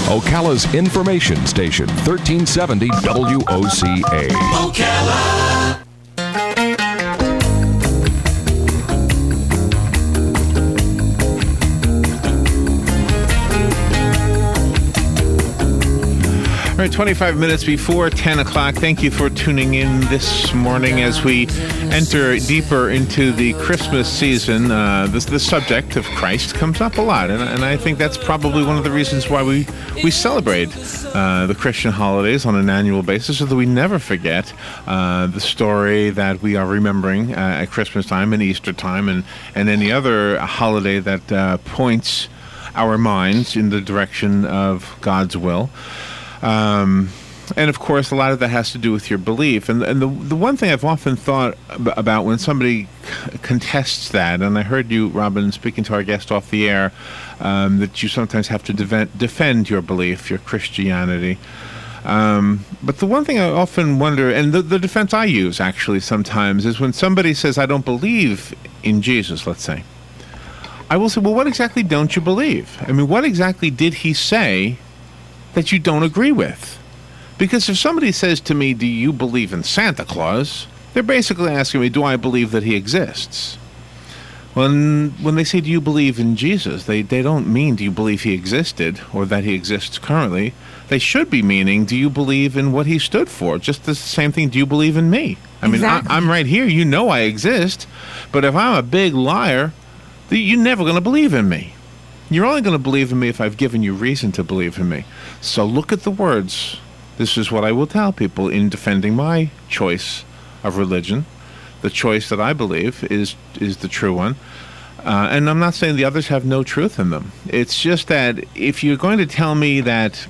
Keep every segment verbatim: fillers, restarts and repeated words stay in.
Ocala's information station, thirteen seventy W O C A. Ocala. All right, twenty-five minutes before ten o'clock. Thank you for tuning in this morning as we enter deeper into the Christmas season. Uh, this, the subject of Christ comes up a lot, and, and I think that's probably one of the reasons why we, we celebrate uh, the Christian holidays on an annual basis, so that we never forget uh, the story that we are remembering uh, at Christmas time and Easter time and, and any other holiday that uh, points our minds in the direction of God's will. Um, and of course, a lot of that has to do with your belief. And, and the the one thing I've often thought ab- about when somebody c- contests that, and I heard you, Robin, speaking to our guest off the air, um, that you sometimes have to defend, defend your belief, your Christianity. Um, but the one thing I often wonder, and the, the defense I use actually sometimes, is when somebody says, I don't believe in Jesus, let's say. I will say, well, what exactly don't you believe? I mean, what exactly did he say that you don't agree with? Because if somebody says to me, do you believe in Santa Claus? They're basically asking me, do I believe that he exists? When when they say, do you believe in Jesus, they, they don't mean, do you believe he existed or that he exists currently? They should be meaning, do you believe in what he stood for? Just the same thing, do you believe in me? I mean, exactly. I, I'm right here, you know I exist, but if I'm a big liar, you're never going to believe in me. You're only going to believe in me if I've given you reason to believe in me. So look at the words. This is what I will tell people in defending my choice of religion. The choice that I believe is is the true one. Uh, and I'm not saying the others have no truth in them. It's just that if you're going to tell me that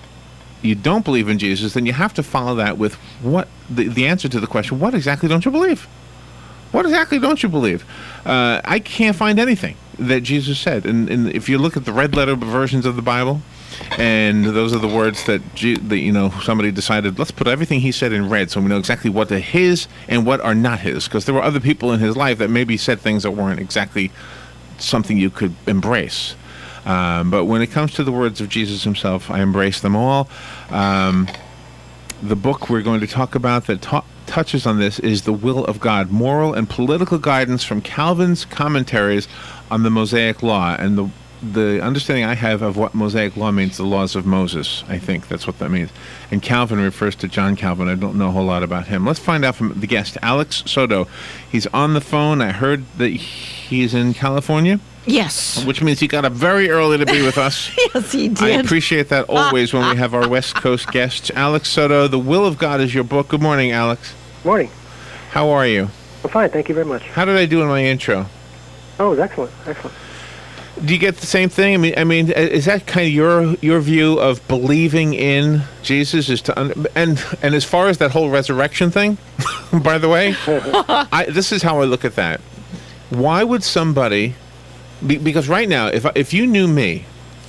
you don't believe in Jesus, then you have to follow that with what the, the answer to the question, what exactly don't you believe? What exactly don't you believe? Uh, I can't find anything that Jesus said. And, and if you look at the red letter versions of the Bible, and those are the words that, G- that, you know, somebody decided, let's put everything he said in red so we know exactly what are his and what are not his. Because there were other people in his life that maybe said things that weren't exactly something you could embrace. Um, but when it comes to the words of Jesus himself, I embrace them all. Um, the book we're going to talk about that ta- touches on this is The Will of God, Moral and Political Guidance from Calvin's Commentaries on the Mosaic Law. And the the understanding I have of what Mosaic Law means, the laws of Moses, I think that's what that means. And Calvin refers to John Calvin. I don't know a whole lot about him. Let's find out from the guest, Alex Soto. He's on the phone. I heard that he's in California. Yes. Which means he got up very early to be with us. Yes, he did. I appreciate that always when we have our West Coast guests. Alex Soto, The Will of God is your book. Good morning, Alex. Morning. How are you? I'm fine, thank you very much. How did I do in my intro? Oh, it was excellent, excellent. Do you get the same thing? I mean, I mean, is that kind of your your view of believing in Jesus? Is to un- and and as far as that whole resurrection thing, by the way, I, this is how I look at that. Why would somebody? Be, because right now, if if you knew me,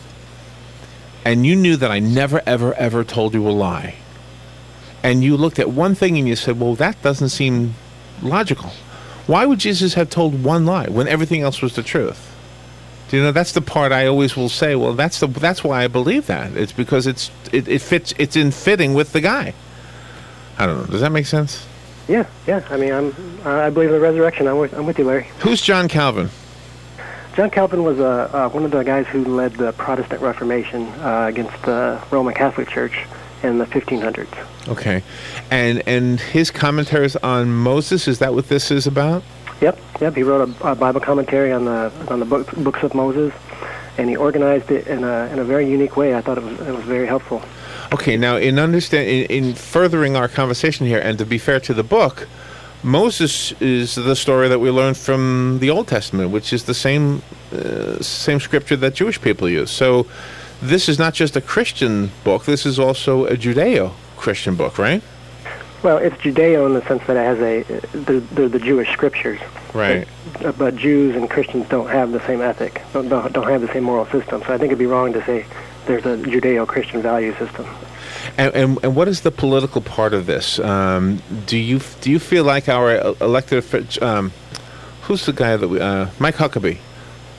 and you knew that I never, ever, ever told you a lie, and you looked at one thing and you said, "Well, that doesn't seem logical." Why would Jesus have told one lie when everything else was the truth? You know, that's the part I always will say, well, that's the that's why I believe that. It's because it's it, it fits it's in fitting with the guy. I don't know. Does that make sense? Yeah, yeah. I mean, I'm I believe in the resurrection. I'm with I'm with you, Larry. Who's John Calvin? John Calvin was uh, uh, one of the guys who led the Protestant Reformation uh, against the Roman Catholic Church in the fifteen hundreds. Okay, and and his commentaries on Moses, is that what this is about? Yep, yep. He wrote a, a Bible commentary on the on the book, books of Moses, and he organized it in a in a very unique way. I thought it was it was very helpful. Okay, now in understand in, in furthering our conversation here, and to be fair to the book, Moses is the story that we learned from the Old Testament, which is the same uh, same scripture that Jewish people use. So this is not just a Christian book; this is also a Judeo-Christian book, right? Well, it's Judeo in the sense that it has a they're, they're the Jewish scriptures, right? But, but Jews and Christians don't have the same ethic, don't, don't don't have the same moral system. So I think it'd be wrong to say there's a Judeo-Christian value system. And, and and what is the political part of this? Um, do you do you feel like our elected um, who's the guy that we uh, Mike Huckabee?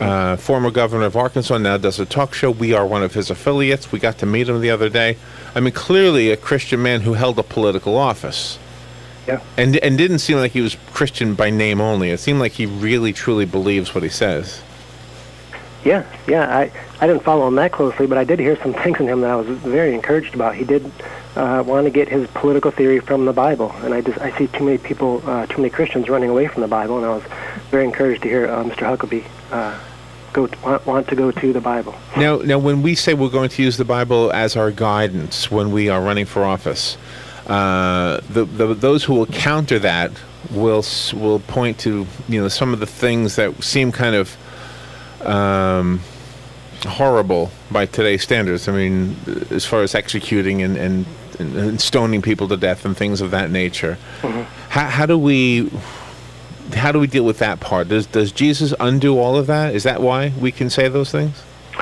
uh, former governor of Arkansas, now does a talk show. We are one of his affiliates. We got to meet him the other day. I mean, clearly a Christian man who held a political office. Yeah. And and didn't seem like he was Christian by name only. It seemed like he really, truly believes what he says. Yeah, yeah. I, I didn't follow him that closely, but I did hear some things in him that I was very encouraged about. He did uh, want to get his political theory from the Bible, and I just I see too many people, uh, too many Christians running away from the Bible, and I was very encouraged to hear uh, Mister Huckabee uh, go to, want, want to go to the Bible. Now, now, when we say we're going to use the Bible as our guidance when we are running for office, uh, the, the those who will counter that will will point to you know some of the things that seem kind of Um, horrible by today's standards. I mean, as far as executing and, and, and stoning people to death and things of that nature. Mm-hmm. How, how do we how do we deal with that part? Does does Jesus undo all of that? Is that why we can say those things?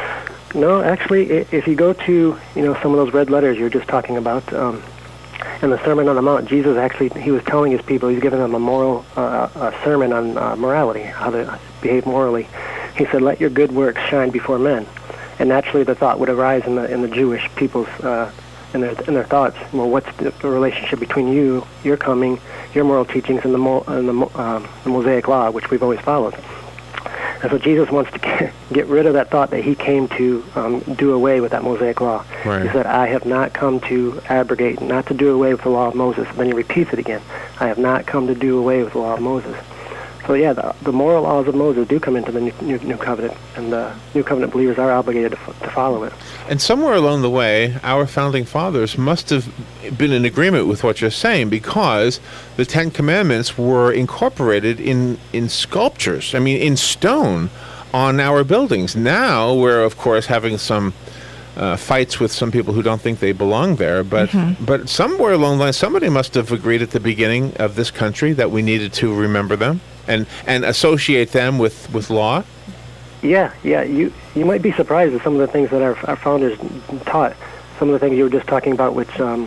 No, actually, if you go to you know some of those red letters you were just talking about, um, in the Sermon on the Mount, Jesus actually he was telling his people, he's giving them a moral uh, a sermon on uh, morality, how to behave morally. He said, "Let your good works shine before men," and naturally, the thought would arise in the in the Jewish people's uh, in their in their thoughts. Well, what's the, the relationship between you, your coming, your moral teachings, and the Mo, and the, um, the Mosaic Law, which we've always followed? And so Jesus wants to get, get rid of that thought that he came to um, do away with that Mosaic Law. Right. He said, "I have not come to abrogate, not to do away with the law of Moses." And then he repeats it again. "I have not come to do away with the law of Moses." So yeah, the, the moral laws of Moses do come into the new, new, new covenant, and the new covenant believers are obligated to, f- to follow it. And somewhere along the way, our founding fathers must have been in agreement with what you're saying, because the Ten Commandments were incorporated in, in sculptures, I mean, in stone, on our buildings. Now we're, of course, having some uh, fights with some people who don't think they belong there, but mm-hmm. but somewhere along the line, somebody must have agreed at the beginning of this country that we needed to remember them and and associate them with, with law. Yeah, yeah. You you might be surprised at some of the things that our, our founders taught. Some of the things you were just talking about, which um,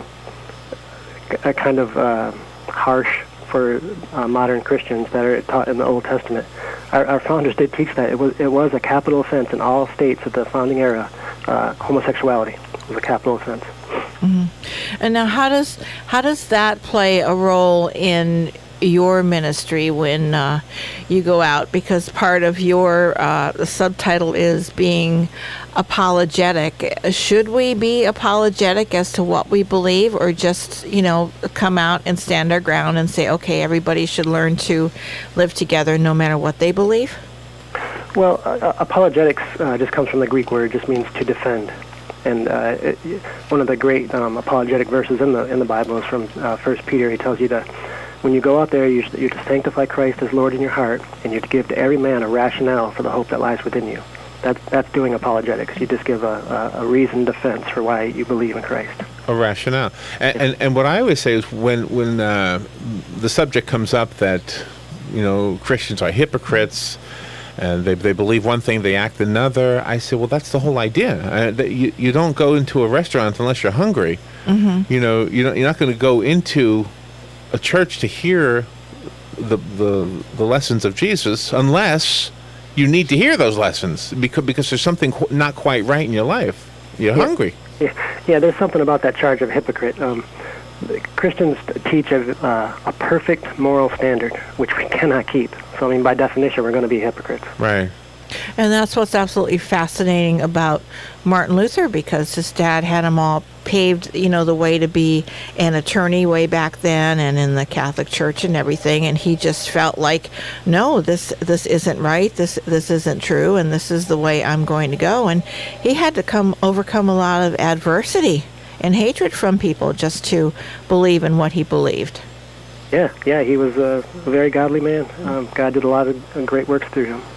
are kind of uh, harsh for uh, modern Christians that are taught in the Old Testament. Our, our founders did teach that. It was it was a capital offense in all states of the founding era. Uh, homosexuality was a capital offense. Mm-hmm. And now, how does how does that play a role in your ministry when uh, you go out? Because part of your uh, the subtitle is being apologetic. Should we be apologetic as to what we believe, or just you know come out and stand our ground and say, okay, everybody should learn to live together no matter what they believe? Well, uh, apologetics uh, just comes from the Greek word. It just means to defend. And uh, it, one of the great um, apologetic verses in the in the Bible is from uh, First Peter. He tells you to, when you go out there, you're, you're to sanctify Christ as Lord in your heart, and you're to give to every man a rationale for the hope that lies within you. That's that's doing apologetics. You just give a, a, a reasoned defense for why you believe in Christ. A rationale. And, and and what I always say is when when uh, the subject comes up that you know Christians are hypocrites, and they they believe one thing, they act another. I say, well, that's the whole idea. Uh, that you you don't go into a restaurant unless you're hungry. Mm-hmm. You know, you don't, you're not going to go into a church to hear the the the lessons of Jesus unless you need to hear those lessons because because there's something qu- not quite right in your life. You're yeah. hungry. Yeah, yeah. There's something about that charge of hypocrite. Um, Christians teach a, uh, a perfect moral standard, which we cannot keep. So, I mean, by definition, we're going to be hypocrites. Right. And that's what's absolutely fascinating about Martin Luther, because his dad had him all paved, you know, the way to be an attorney way back then and in the Catholic Church and everything. And he just felt like, no, this this isn't right. This this isn't true. And this is the way I'm going to go. And he had to come overcome a lot of adversity and hatred from people just to believe in what he believed. Yeah, yeah, he was a very godly man. Um, God did a lot of great works through him.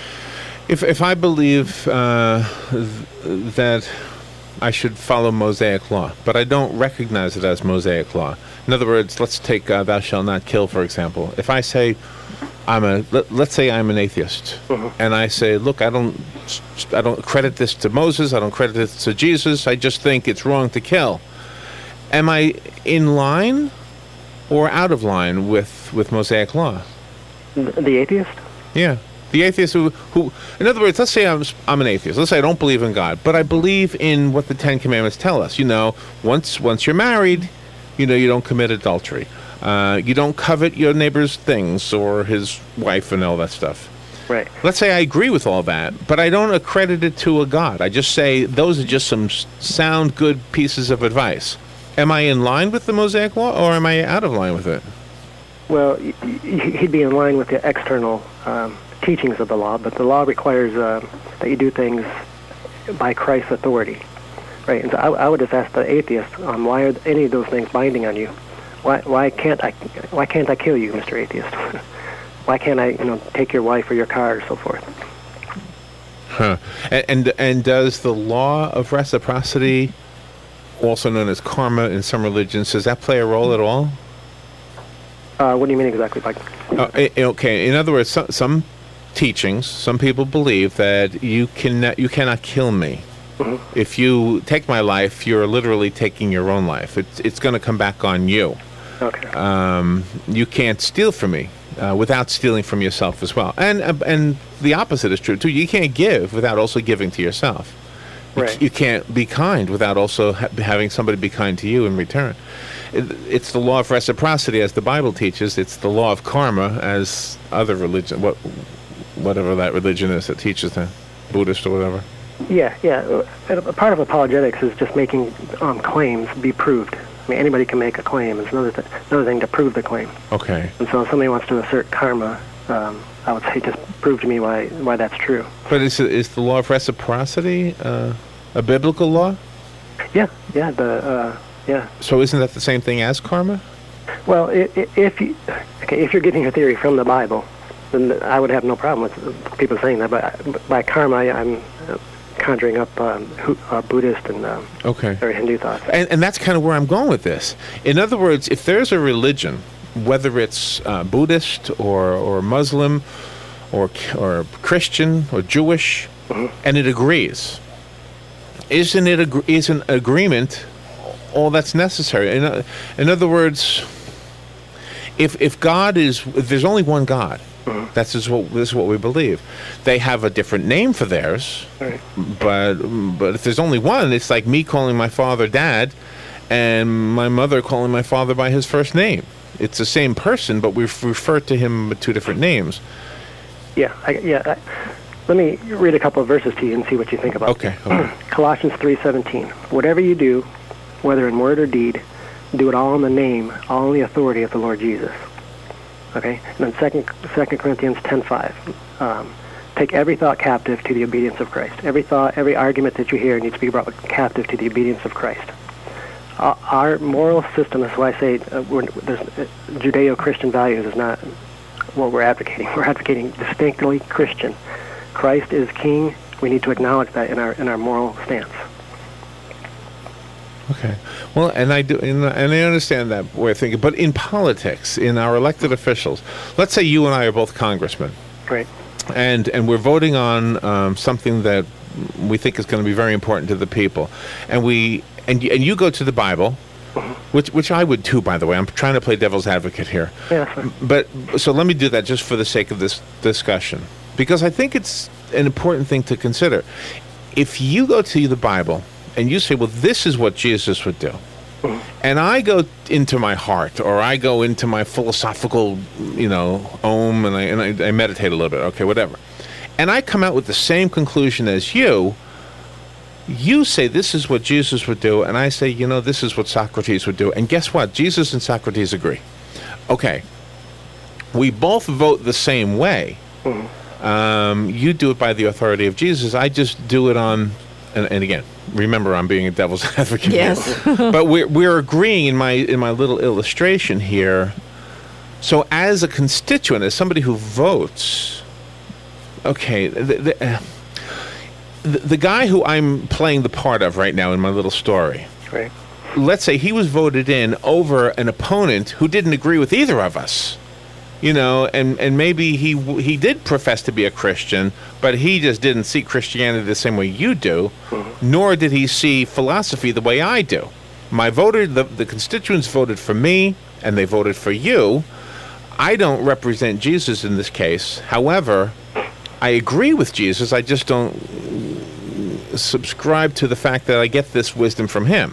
If if I believe uh, th- that I should follow Mosaic law, but I don't recognize it as Mosaic law. In other words, let's take uh, "Thou shalt not kill," for example. If I say I'm a let, let's say I'm an atheist, mm-hmm. and I say, look, I don't I don't credit this to Moses, I don't credit this to Jesus. I just think it's wrong to kill. Am I in line or out of line with, with Mosaic law? The atheist? Yeah. The atheist who, who, in other words, let's say I'm, I'm an atheist. Let's say I don't believe in God, but I believe in what the Ten Commandments tell us. You know, once once you're married, you know, you don't commit adultery. Uh, you don't covet your neighbor's things or his wife and all that stuff. Right. Let's say I agree with all that, but I don't accredit it to a God. I just say those are just some sound good pieces of advice. Am I in line with the Mosaic Law, or am I out of line with it? Well, y- y- he'd be in line with the external um, teachings of the law, but the law requires uh, that you do things by Christ's authority, right? And so I, I would just ask the atheist, um, why are any of those things binding on you? Why why can't I why can't I kill you, Mister Atheist? Why can't I, you know, take your wife or your car or so forth? Huh. And, and and does the law of reciprocity, also known as karma in some religions, does that play a role at all? Uh, what do you mean exactly? Like, Uh, eh, okay. In other words, some, some teachings, some people believe that you can you cannot kill me. Mhm. If you take my life, you're literally taking your own life. It's it's going to come back on you. okay, Um, you can't steal from me uh, without stealing from yourself as well. And uh, and the opposite is true too. You can't give without also giving to yourself. You, Right. c- you can't be kind without also ha- having somebody be kind to you in return. It, it's the law of reciprocity, as the Bible teaches. It's the law of karma, as other religion, what, whatever that religion is that teaches that, Buddhist or whatever. yeah, yeah. uh, A part of apologetics is just making um, claims be proved. I mean, anybody can make a claim. It's another th- another thing to prove the claim. Okay. And so, if somebody wants to assert karma, um, I would say just prove to me why why that's true. But is, is the law of reciprocity uh, a biblical law? Yeah, yeah. The uh, yeah. So isn't that the same thing as karma? Well, i- i- if you, okay, if you're getting your theory from the Bible, then I would have no problem with people saying that. But by karma, I- I'm uh, conjuring up um, Hu- uh, Buddhist and um, Okay. or Hindu thoughts. And, and that's kind of where I'm going with this. In other words, if there's a religion, whether it's uh, Buddhist or, or Muslim or or Christian or Jewish, Mhm. and it agrees, isn't it ag- isn't agreement all that's necessary? In, o- in other words, if if God is, if there's only one God, that's just what this is what we believe. They have a different name for theirs, Right. but but if there's only one, it's like me calling my father Dad, and my mother calling my father by his first name. It's the same person, but we refer to him with two different names. Yeah, I, yeah. I, let me read a couple of verses to you and see what you think about. Okay. okay. Colossians three seventeen. Whatever you do, whether in word or deed, do it all in the name, all in the authority of the Lord Jesus. Okay. And then second Second Corinthians ten five. Um, take every thought captive to the obedience of Christ. Every thought, every argument that you hear needs to be brought captive to the obedience of Christ. Uh, our moral system, that's why I say uh, we're, there's, uh, Judeo-Christian values is not what we're advocating. We're advocating distinctly Christian. Christ is King. We need to acknowledge that in our in our moral stance. Okay. Well, and I do, and, and I understand that way of thinking. But in politics, in our elected officials, let's say you and I are both congressmen, Right. and and we're voting on um, something that we think is going to be very important to the people, and we and you, and you go to the Bible, which which I would too, by the way. I'm trying to play devil's advocate here. Yeah, that's fine. But so let me do that just for the sake of this discussion, because I think it's an important thing to consider. If you go to the Bible and you say, well, this is what Jesus would do, and I go into my heart, or I go into my philosophical, you know, om, and I, and I, I meditate a little bit, okay, whatever, and I come out with the same conclusion as you, you say this is what Jesus would do, and I say, you know, this is what Socrates would do, and guess what? Jesus and Socrates agree. Okay, we both vote the same way. Um, you do it by the authority of Jesus. I just do it on, and, and again, remember, I'm being a devil's advocate. Yes. But we're we're agreeing in my in my little illustration here. So, as a constituent, as somebody who votes, okay, the, the, uh, the, the guy who I'm playing the part of right now in my little story, Right. let's say he was voted in over an opponent who didn't agree with either of us. You know, and, and maybe he he did profess to be a Christian, but he just didn't see Christianity the same way you do, mm-hmm. nor did he see philosophy the way I do. My voter, the, the constituents voted for me, and they voted for you. I don't represent Jesus in this case. However, I agree with Jesus. I just don't subscribe to the fact that I get this wisdom from him.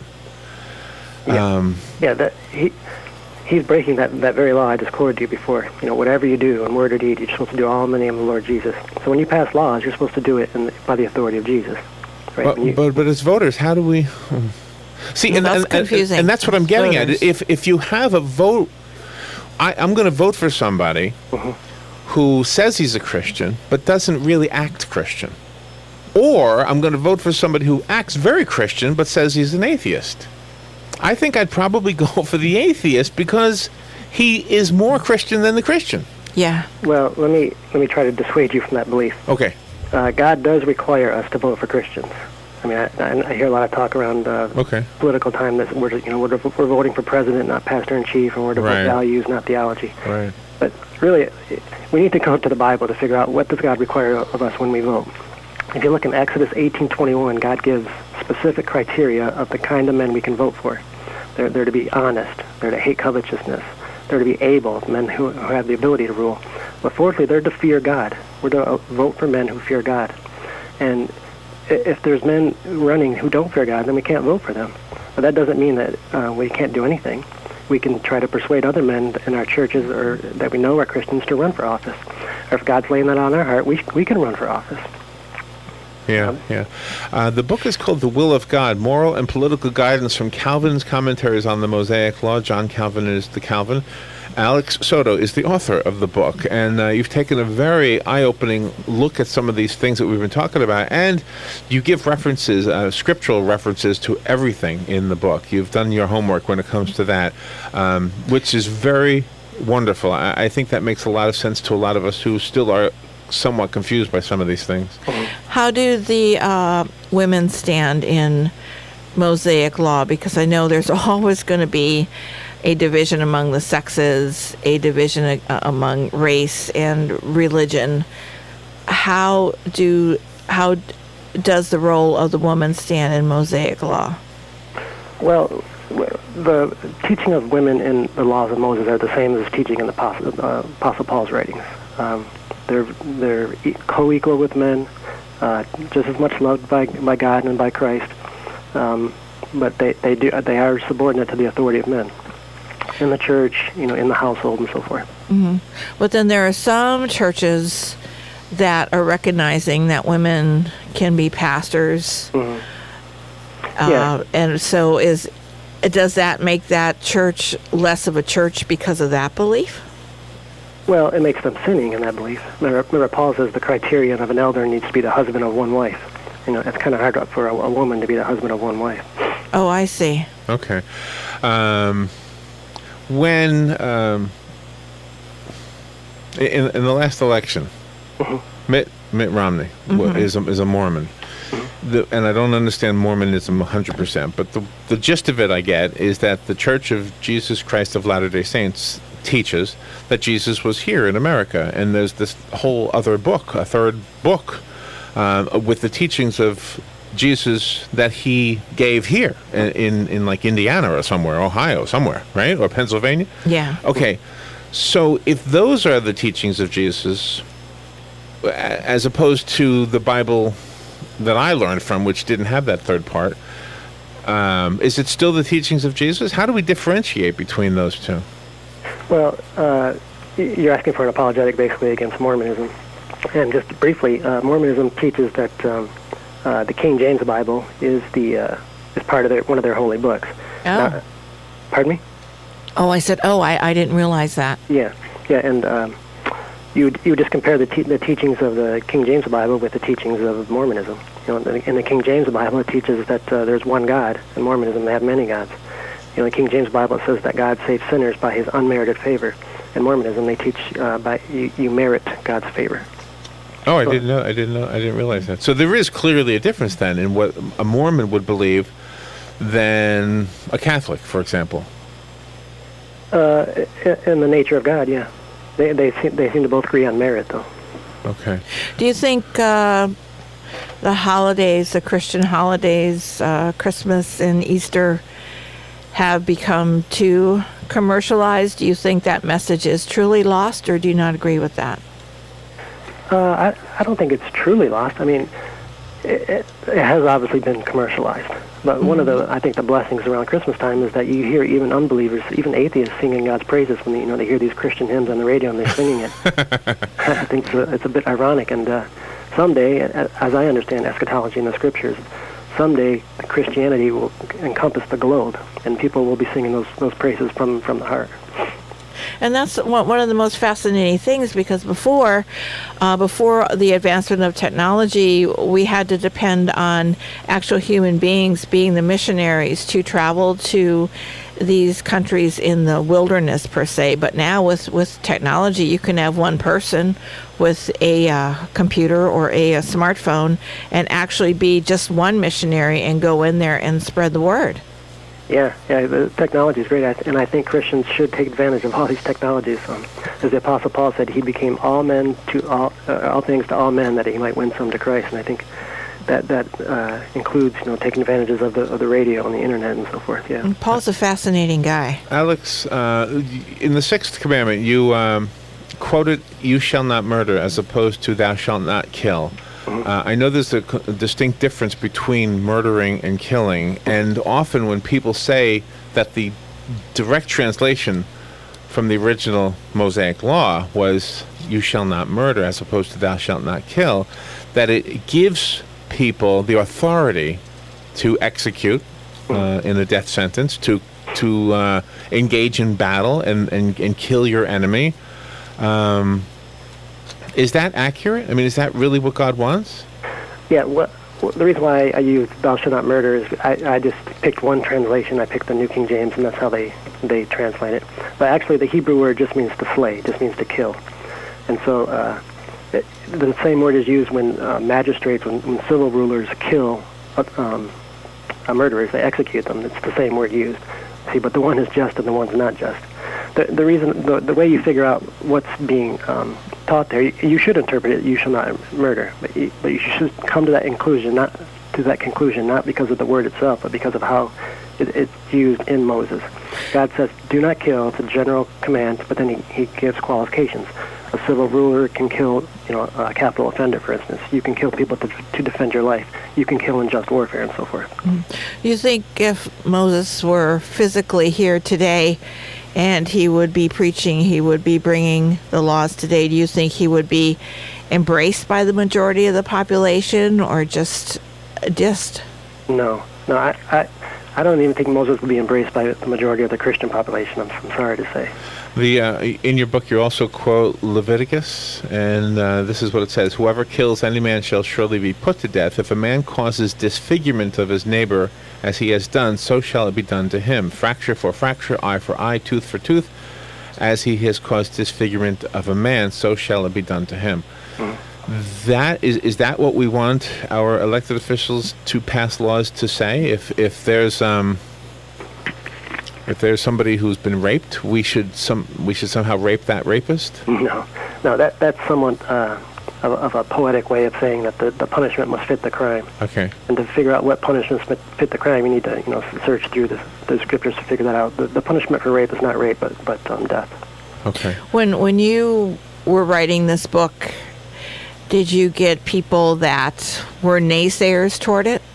Yeah, um, yeah that he he's breaking that, that very law I just quoted to you before. You know, whatever you do in word or deed, you're supposed to do all in the name of the Lord Jesus. So when you pass laws, you're supposed to do it in the, by the authority of Jesus. Right? But, you, but but as voters, how do we see? Well, and, that's and, and, confusing. and that's what I'm getting Voters. at. If if you have a vote, I, I'm going to vote for somebody uh-huh. who says he's a Christian but doesn't really act Christian, or I'm going to vote for somebody who acts very Christian but says he's an atheist. I think I'd probably go for the atheist because he is more Christian than the Christian. Yeah. well, let me let me try to dissuade you from that belief. Okay. Uh, God does require us to vote for Christians. I mean, I, I, I hear a lot of talk around uh, Okay. political time that we're you know we're, we're voting for president, not pastor in chief, and we're to vote Right. values, not theology. Right. But really, we need to go to the Bible to figure out what does God require of us when we vote. If you look in Exodus eighteen twenty-one, God gives specific criteria of the kind of men we can vote for. They're, they're to be honest. They're to hate covetousness. They're to be able, men who, who have the ability to rule. But fourthly, they're to fear God. We're to uh, vote for men who fear God. And i- if there's men running who don't fear God, then we can't vote for them. But that doesn't mean that uh, we can't do anything. We can try to persuade other men in our churches or that we know are Christians to run for office. Or if God's laying that on our heart, we we can run for office. Yeah, yeah. Uh, the book is called The Will of God, Moral and Political Guidance from Calvin's Commentaries on the Mosaic Law. John Calvin is the Calvin. Alex Soto is the author of the book, and uh, you've taken a very eye-opening look at some of these things that we've been talking about, and you give references, uh, scriptural references to everything in the book. You've done your homework when it comes to that, um, which is very wonderful. I, I think that makes a lot of sense to a lot of us who still are somewhat confused by some of these things. How do the uh, women stand in Mosaic law? Because I know there's always going to be a division among the sexes, a division uh, among race and religion. How do how does the role of the woman stand in Mosaic law? Well, w- the teaching of women in the laws of Moses are the same as teaching in the Apostle, uh, Apostle Paul's writings. Um, they're they're e- co-equal with men, uh, just as much loved by by God and by Christ. Um, but they they do they are subordinate to the authority of men in the church, you know, in the household, and so forth. Mm-hmm. But then there are some churches that are recognizing that women can be pastors. Mhm. Uh, Yeah. And so is does that make that church less of a church because of that belief? Well, it makes them sinning in that belief. Remember, remember Paul says the criterion of an elder needs to be the husband of one wife. You know, it's kind of hard for a, a woman to be the husband of one wife. Oh, I see. Okay. Um, when um, in in the last election, Mm-hmm. Mitt Mitt Romney wa- is a, is a Mormon, the, and I don't understand Mormonism one hundred percent. But the the gist of it I get is that the Church of Jesus Christ of Latter-day Saints teaches that Jesus was here in America, and there's this whole other book, a third book, uh, with the teachings of Jesus that he gave here in, in, in like Indiana or somewhere, Ohio, somewhere, right? Or Pennsylvania? Yeah. Okay. So if those are the teachings of Jesus, a- as opposed to the Bible that I learned from, which didn't have that third part, um, is it still the teachings of Jesus? How do we differentiate between those two? Well, uh, y- you're asking for an apologetic basically against Mormonism. And just briefly, uh, Mormonism teaches that um, uh, the King James Bible is the uh, is part of their one of their holy books. Oh. Uh, pardon me? Oh, I said, oh, I, I didn't realize that. Yeah, yeah, and um, you would- you would just compare the te- the teachings of the King James Bible with the teachings of Mormonism. You know, in the, in the King James Bible, it teaches that uh, there's one God. In Mormonism, they have many gods. You know, the King James Bible says that God saves sinners by His unmerited favor. In Mormonism, they teach uh, by you, you merit God's favor. Oh, I didn't know. I didn't know. I didn't realize that. So there is clearly a difference then in what a Mormon would believe than a Catholic, for example. Uh, i- in the nature of God, yeah, they they seem, they seem to both agree on merit, though. Okay. Do you think uh, the holidays, the Christian holidays, uh, Christmas and Easter, have become too commercialized? Do you think that message is truly lost, or do you not agree with that? Uh, I I don't think it's truly lost. I mean, it, it, it has obviously been commercialized. But mm-hmm. one of the, I think, the blessings around Christmas time is that you hear even unbelievers, even atheists, singing God's praises when you know they hear these Christian hymns on the radio and they're singing it. I think it's a, it's a bit ironic. And uh, someday, as I understand eschatology in the scriptures, someday Christianity will encompass the globe, and people will be singing those those praises from from the heart. And that's one one of the most fascinating things, because before, uh, before the advancement of technology, we had to depend on actual human beings being the missionaries to travel to these countries in the wilderness, per se. But now with, with technology, you can have one person with a uh, computer or a, a smartphone and actually be just one missionary and go in there and spread the word. Yeah, yeah, the technology is great, and I think Christians should take advantage of all these technologies. Um, as the Apostle Paul said, he became all men to all, uh, all things to all men, that he might win some to Christ. And I think that that uh, includes, you know, taking advantages of the of the radio and the internet and so forth. Yeah. And Paul's a fascinating guy. Alex, uh, in the sixth commandment, you um, quoted, "You shall not murder," as opposed to "Thou shalt not kill." Uh, I know there's a, a distinct difference between murdering and killing, and often when people say that the direct translation from the original Mosaic law was "you shall not murder" as opposed to "thou shalt not kill," that it gives people the authority to execute uh, in a death sentence, to to uh, engage in battle and, and, and kill your enemy. Um, Is that accurate? I mean, is that really what God wants? Yeah, what, what, the reason why I use "thou shalt not murder" is I, I just picked one translation. I picked the New King James, and that's how they, they translate it. But actually, the Hebrew word just means to slay, just means to kill. And so uh, it, the same word is used when uh, magistrates, when, when civil rulers kill um, uh, murderers, they execute them. It's the same word used. See, but the one is just and the one's not just. The, the reason, the, the way you figure out what's being um, taught there, you, you should interpret it, "you shall not murder," but you, but you should come to that conclusion, not to that conclusion, not because of the word itself, but because of how it, it's used in Moses. God says, "Do not kill." It's a general command, but then he, he gives qualifications. A civil ruler can kill, you know, a capital offender, for instance. You can kill people to, to defend your life. You can kill in just warfare, and so forth. Mm. You think if Moses were physically here today, and he would be preaching, he would be bringing the laws today, do you think he would be embraced by the majority of the population, or just just no no I, I I don't even think Moses would be embraced by the majority of the Christian population. I'm, I'm sorry to say. The uh, in your book you also quote Leviticus, and uh, this is what it says: "Whoever kills any man shall surely be put to death. If a man causes disfigurement of his neighbor as he has done, so shall it be done to him. Fracture for fracture, eye for eye, tooth for tooth. As he has caused disfigurement of a man, so shall it be done to him." Mm. That is is that what we want our elected officials to pass laws to say? If if there's um if there's somebody who's been raped, we should some we should somehow rape that rapist? No, no, that that's somewhat uh, of, of a poetic way of saying that the, the punishment must fit the crime. Okay. And to figure out what punishments fit the crime, you need to you know search through the, the scriptures to figure that out. The, the punishment for rape is not rape, but but um, death. Okay. When when you were writing this book, did you get people that were naysayers toward it?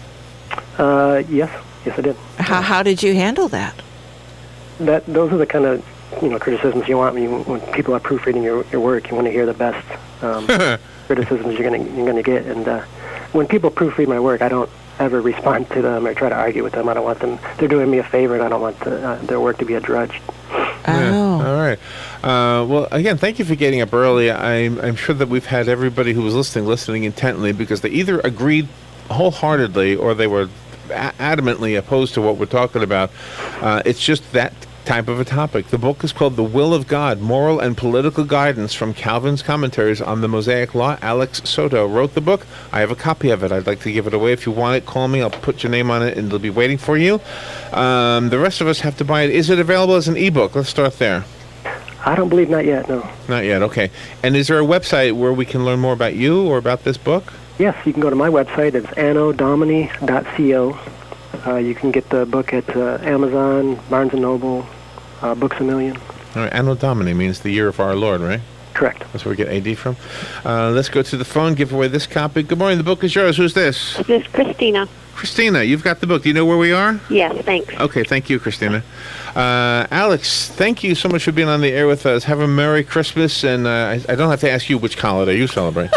Uh, yes, yes, I did. How how did you handle that? That those are the kind of you know criticisms you want when, you, when people are proofreading your, your work. You want to hear the best um, criticisms you're gonna you're gonna get. And uh, when people proofread my work, I don't ever respond to them or try to argue with them. I don't want them. They're doing me a favor, and I don't want the, uh, their work to be a drudge. Yeah. Oh. All right. Uh, well, again, thank you for getting up early. I'm, I'm sure that we've had everybody who was listening, listening intently, because they either agreed wholeheartedly or they were a- adamantly opposed to what we're talking about. Uh, it's just that type of a topic. The book is called The Will of God, Moral and Political Guidance from Calvin's Commentaries on the Mosaic Law. Alex Soto wrote the book. I have a copy of it. I'd like to give it away. If you want it, call me. I'll put your name on it, and it'll be waiting for you. Um, the rest of us have to buy it. Is it available as an ebook? Let's start there. I don't believe not yet, no. Not yet, okay. And is there a website where we can learn more about you or about this book? Yes, you can go to my website. It's anno domini dot co. Uh, you can get the book at uh, Amazon, Barnes and Noble, uh, Books A Million. All right, Anno Domini means the year of our Lord, right? Correct. That's where we get A D from. Uh, let's go to the phone, give away this copy. Good morning. The book is yours. Who's this? This is Christina. Christina, you've got the book. Do you know where we are? Yes, thanks. Okay, thank you, Christina. Uh, Alex, thank you so much for being on the air with us. Have a Merry Christmas, and uh, I, I don't have to ask you which holiday you celebrate.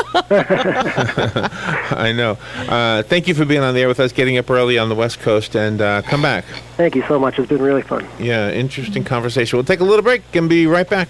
I know. Uh, thank you for being on the air with us, getting up early on the West Coast, and uh, come back. Thank you so much. It's been really fun. Yeah, interesting conversation. We'll take a little break and be right back.